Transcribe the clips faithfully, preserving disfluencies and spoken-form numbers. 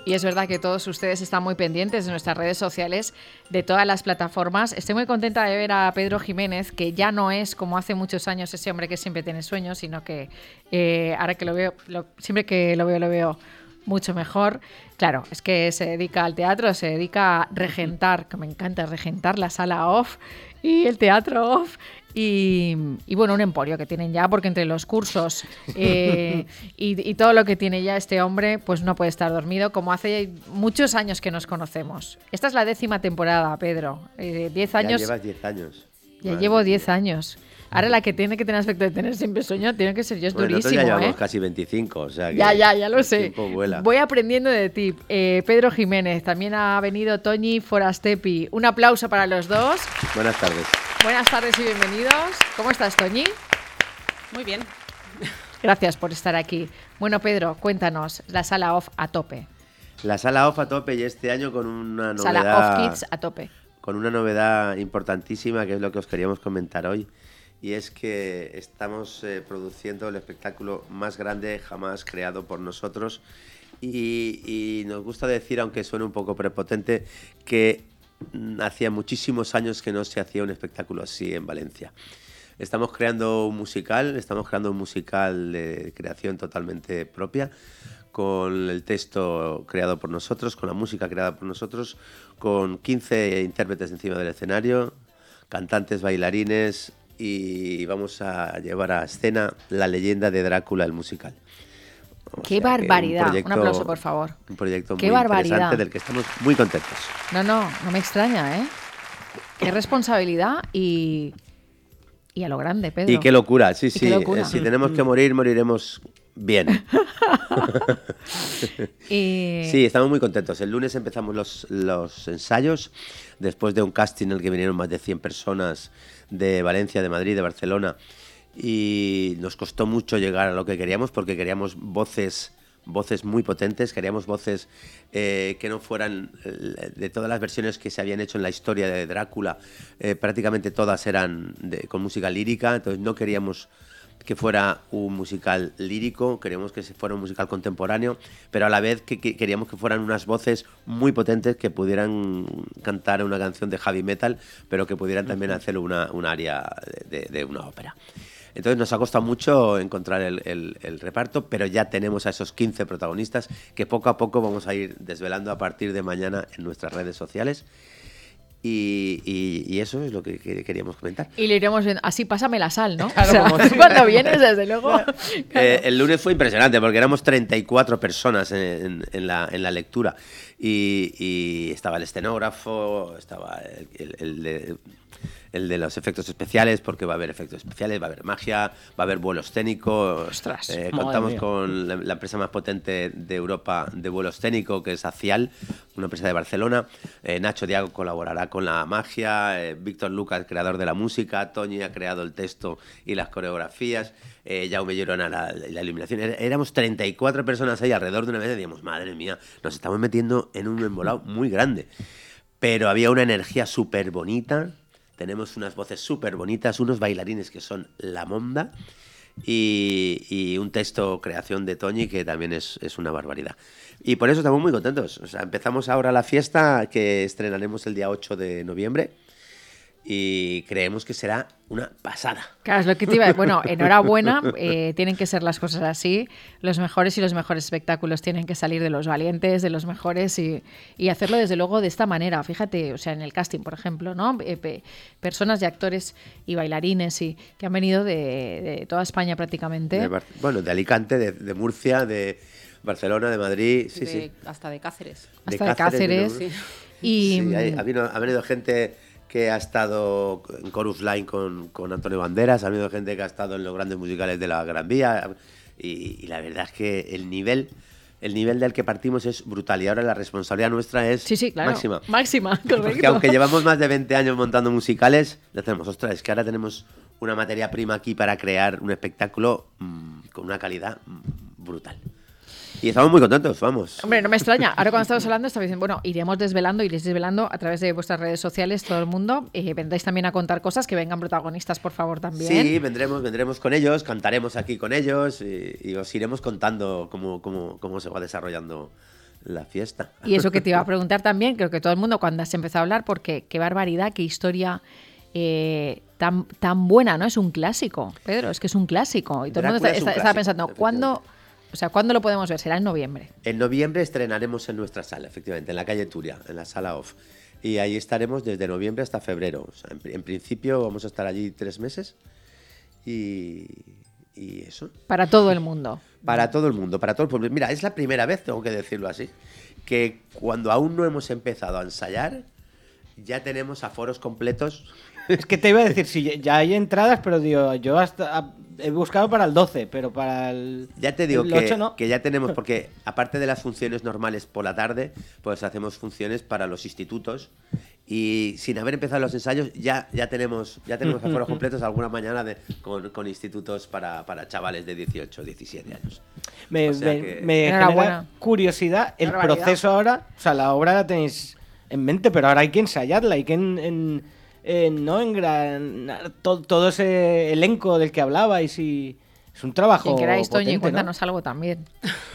Y es verdad que todos ustedes están muy pendientes de nuestras redes sociales, de todas las plataformas. Estoy muy contenta de ver a Pedro Jiménez, que ya no es como hace muchos años ese hombre que siempre tiene sueños, sino que eh, ahora que lo veo, lo, siempre que lo veo, lo veo mucho mejor. Claro, es que se dedica al teatro, se dedica a regentar, que me encanta regentar la sala off y el teatro off. Y, y bueno, un emporio que tienen ya, porque entre los cursos eh, y, y todo lo que tiene ya este hombre, pues no puede estar dormido, como hace muchos años que nos conocemos. Esta es la décima temporada, Pedro. Eh, diez años. Ya llevas diez años. Ya Madre llevo mía. diez años. Ahora la que tiene que tener aspecto de tener siempre sueño tiene que ser yo, es Bueno, nosotros durísimo, ya llevamos ¿eh? casi veinticinco, o sea que Ya, ya, ya lo el sé. tiempo vuela. Voy aprendiendo de ti. Eh, Pedro Jiménez, también ha venido Toñi Forastepi. Un aplauso para los dos. Buenas tardes. Buenas tardes y bienvenidos. ¿Cómo estás, Toñi? Muy bien. Gracias por estar aquí. Bueno, Pedro, cuéntanos, la sala off a tope. La sala off a tope y este año con una novedad. Sala off kids a tope. Con una novedad importantísima, que es lo que os queríamos comentar hoy. Y es que estamos eh, produciendo el espectáculo más grande jamás creado por nosotros. Y, y nos gusta decir, aunque suene un poco prepotente, que mm, hacía muchísimos años que no se hacía un espectáculo así en Valencia. Estamos creando un musical, estamos creando un musical de creación totalmente propia, con el texto creado por nosotros, con la música creada por nosotros, con quince intérpretes encima del escenario, cantantes, bailarines, y vamos a llevar a escena la leyenda de Drácula, el musical. O ¡Qué sea que barbaridad! Un, proyecto, aplauso, por favor. Un proyecto ¡Qué muy barbaridad! interesante del que estamos muy contentos. No, no, no me extraña, ¿eh? Qué responsabilidad y, y a lo grande, Pedro. Y qué locura, sí, Y sí. qué locura. Eh, si tenemos que morir, moriremos bien. y... Sí, estamos muy contentos. El lunes empezamos los, los ensayos, después de un casting en el que vinieron más de cien personas de Valencia, de Madrid, de Barcelona, y nos costó mucho llegar a lo que queríamos, porque queríamos voces, voces muy potentes, queríamos voces eh, que no fueran eh, de todas las versiones que se habían hecho en la historia de Drácula, eh, prácticamente todas eran de, con música lírica, entonces no queríamos que fuera un musical lírico, queríamos que fuera un musical contemporáneo, pero a la vez que, que queríamos que fueran unas voces muy potentes que pudieran cantar una canción de heavy metal, pero que pudieran también hacer una, un área de, de, de una ópera. Entonces nos ha costado mucho encontrar el, el, el reparto, pero ya tenemos a esos quince protagonistas que poco a poco vamos a ir desvelando a partir de mañana en nuestras redes sociales. Y, y, y eso es lo que, que queríamos comentar. Y le iremos viendo. Así, pásame la sal, ¿no? Claro, o sea, como tú si- cuando vienes, desde luego. Claro. Eh, el lunes fue impresionante porque éramos treinta y cuatro personas en, en, en, la, en la lectura. Y, y estaba el escenógrafo, estaba el, el, el, de, el de los efectos especiales, porque va a haber efectos especiales, va a haber magia, va a haber vuelo escénico. Ostras, eh, madre contamos mía. con la, la empresa más potente de Europa de vuelo escénico, que es Acial, una empresa de Barcelona. Eh, Nacho Diago colaborará con la magia, eh, Víctor Lucas, creador de la música, Toñi ha creado el texto y las coreografías, eh, Jaume Llorona la, la iluminación. Era- Éramos treinta y cuatro personas ahí alrededor de una mesa y decíamos, madre mía, nos estamos metiendo en un embolado muy grande. Pero había una energía súper bonita, tenemos unas voces súper bonitas, unos bailarines que son la monda, y, y un texto creación de Toñi que también es, es una barbaridad. Y por eso estamos muy contentos. O sea, empezamos ahora la fiesta que estrenaremos el día ocho de noviembre y creemos que será una pasada. Claro, es lo que te iba a decir. Bueno, enhorabuena, eh, tienen que ser las cosas así. Los mejores y los mejores espectáculos tienen que salir de los valientes, de los mejores y, y hacerlo desde luego de esta manera. Fíjate, o sea, en el casting, por ejemplo, ¿no? Eh, pe- personas y actores y bailarines y, que han venido de, de toda España prácticamente. De Bar- bueno, de Alicante, de, de Murcia, de Barcelona, de Madrid, sí, de- sí. Hasta de Cáceres. Hasta de Cáceres. vino- Sí. Y, Sí, hay- ha, venido, ha venido gente que ha estado en Chorus Line con, con Antonio Banderas, ha venido gente que ha estado en los grandes musicales de la Gran Vía, y, y la verdad es que el nivel, el nivel del que partimos es brutal, y ahora la responsabilidad nuestra es sí, sí, claro. máxima. Máxima, correcto. Porque aunque llevamos más de veinte años montando musicales, le tenemos, ostras, es que ahora tenemos una materia prima aquí para crear un espectáculo mmm, con una calidad mmm, brutal. Y estamos muy contentos, vamos. Hombre, no me extraña. Ahora cuando estamos hablando, estaba diciendo, bueno, iremos desvelando, iréis desvelando a través de vuestras redes sociales, todo el mundo. Eh, vendréis también a contar cosas, que vengan protagonistas, por favor, también. Sí, vendremos, vendremos con ellos, cantaremos aquí con ellos y, y os iremos contando cómo, cómo, cómo se va desarrollando la fiesta. Y eso que te iba a preguntar también, creo que todo el mundo cuando has empezado a hablar, porque qué barbaridad, qué historia eh, tan, tan buena, ¿no? Es un clásico, Pedro, es que es un clásico. Y todo el mundo está, está, está pensando, ¿cuándo, o sea, ¿cuándo lo podemos ver? Será en noviembre. En noviembre estrenaremos en nuestra sala, efectivamente, en la calle Turia, en la sala Off. Y ahí estaremos desde noviembre hasta febrero. O sea, en, en principio vamos a estar allí tres meses y, y eso. Para todo el mundo. Para todo el mundo, para todo el pueblo. Mira, es la primera vez, tengo que decirlo así, que cuando aún no hemos empezado a ensayar, ya tenemos aforos completos. Es que te iba a decir, si ya hay entradas, pero digo, yo hasta he buscado para el doce, pero para el Ya te digo el que, ocho no. que ya tenemos, porque aparte de las funciones normales por la tarde, pues hacemos funciones para los institutos y sin haber empezado los ensayos ya, ya tenemos ya tenemos aforos completos alguna mañana de, con, con institutos para, para chavales de dieciocho, diecisiete años. Me, O sea me, que- me genera curiosidad el Barbaridad. proceso ahora, o sea, la obra la tenéis en mente, pero ahora hay que ensayarla, hay que en, en, en, ¿no? engranar todo, todo ese elenco del que hablabais y es un trabajo Quien queráis, Toñi, potente, ¿no? cuéntanos algo también.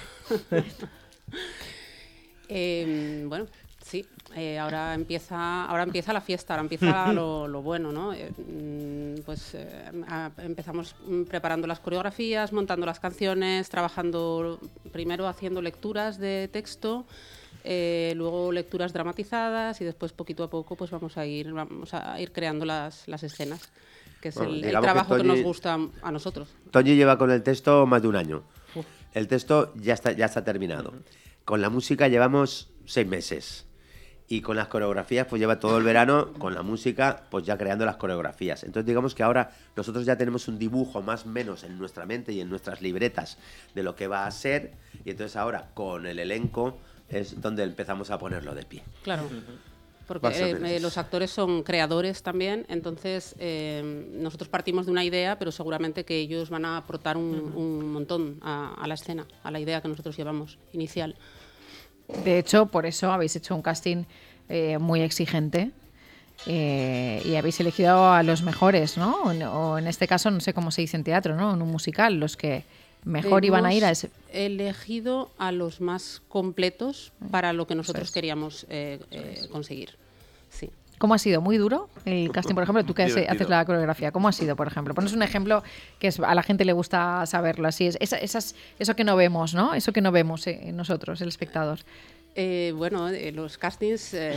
Eh, bueno, sí, eh, ahora empieza ahora empieza la fiesta, ahora empieza lo, lo bueno, ¿no? Eh, mm, pues eh, a- empezamos mm, preparando las coreografías, montando las canciones, trabajando primero haciendo lecturas de texto, eh, luego lecturas dramatizadas y después poquito a poco pues vamos a ir vamos a ir creando las, las escenas, que es Bueno, el, el digamos que trabajo que, Toñi- nos gusta a nosotros. Toñi lleva con el texto más de un año. Uf. El texto ya está, ya está terminado. Con la música llevamos seis meses. Y con las coreografías, pues lleva todo el verano, con la música, pues ya creando las coreografías. Entonces digamos que ahora nosotros ya tenemos un dibujo más o menos en nuestra mente y en nuestras libretas de lo que va a ser. Y entonces ahora, con el elenco, es donde empezamos a ponerlo de pie. Claro. Porque Más o eh, menos. eh, los actores son creadores también, entonces eh, nosotros partimos de una idea, pero seguramente que ellos van a aportar un, un montón a, a la escena, a la idea que nosotros llevamos inicial. De hecho, por eso habéis hecho un casting eh, muy exigente eh, y habéis elegido a los mejores, ¿no? O en, o en este caso, no sé cómo se dice en teatro, ¿no? En un musical, los que mejor iban a ir a ese... Hemos elegido a los más completos para lo que nosotros es. queríamos eh, eh, conseguir. Sí. ¿Cómo ha sido? ¿Muy duro el casting, por ejemplo? Tú que haces, Divertido. haces la coreografía, ¿cómo ha sido, por ejemplo? Pones un ejemplo que es, a la gente le gusta saberlo así. Es, esa- esas, eso que no vemos, ¿no? Eso que no vemos eh, nosotros, el espectador. Eh, bueno, eh, los castings eh,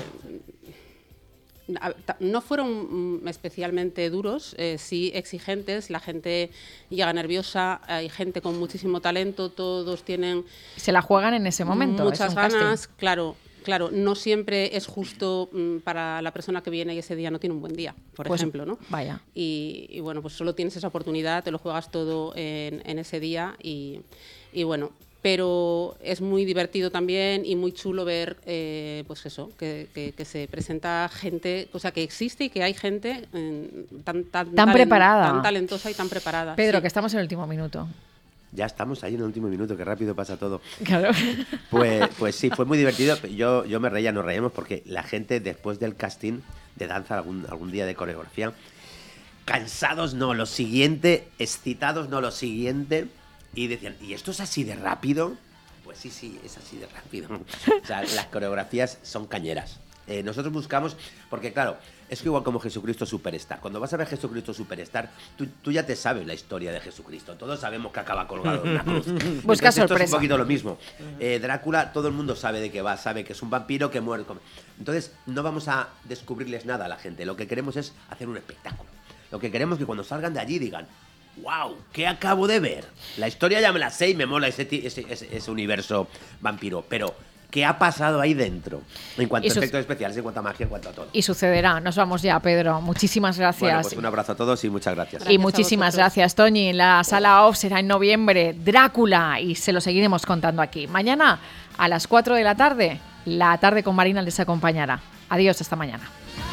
a- ta- no fueron mm, especialmente duros, eh, sí exigentes. La gente llega nerviosa, hay gente con muchísimo talento, todos tienen Se la juegan en ese momento. muchas es un casting. ganas. Claro, claro, no siempre es justo mm, para la persona que viene y ese día no tiene un buen día, por Pues, ejemplo, ¿no? vaya. Y, y bueno, pues solo tienes esa oportunidad, te lo juegas todo en, en ese día y, y bueno, pero es muy divertido también y muy chulo ver, eh, pues eso, que, que- que se presenta gente, o sea, que existe y que hay gente eh, tan, tan, Tan talen- preparada. tan talentosa y tan preparada. Pedro, sí. que estamos en el último minuto. Ya estamos ahí en el último minuto, qué rápido pasa todo. Claro. Pues, pues sí, fue muy divertido. Yo, yo me reía, nos reíamos porque la gente después del casting de danza, algún, algún día de coreografía, cansados no, lo siguiente, excitados no, lo siguiente, y decían, ¿y esto es así de rápido? Pues sí, sí, es así de rápido. O sea, las coreografías son cañeras. Eh, nosotros buscamos, porque claro, es que igual como Jesucristo Superstar. Cuando vas a ver Jesucristo Superstar, tú, tú ya te sabes la historia de Jesucristo. Todos sabemos que acaba colgado en una cruz. Entonces, esto es sorpresa. un poquito lo mismo. Eh, Drácula, todo el mundo sabe de qué va, sabe que es un vampiro que muere. Entonces, no vamos a descubrirles nada a la gente. Lo que queremos es hacer un espectáculo. Lo que queremos es que cuando salgan de allí digan, ¡wow! ¿Qué acabo de ver? La historia ya me la sé y me mola ese, ti- ese, ese, ese universo vampiro, pero ¿qué ha pasado ahí dentro? En cuanto Y a su- efectos especiales, en cuanto a magia, en cuanto a todo. Y sucederá. Nos vamos ya, Pedro. Muchísimas gracias. Bueno, pues un abrazo a todos y muchas gracias. Gracias Y a muchísimas vosotros. gracias, Toñi. La sala off será en noviembre. Drácula. Y se lo seguiremos contando aquí. Mañana a las cuatro de la tarde, la tarde con Marina les acompañará. Adiós, hasta mañana.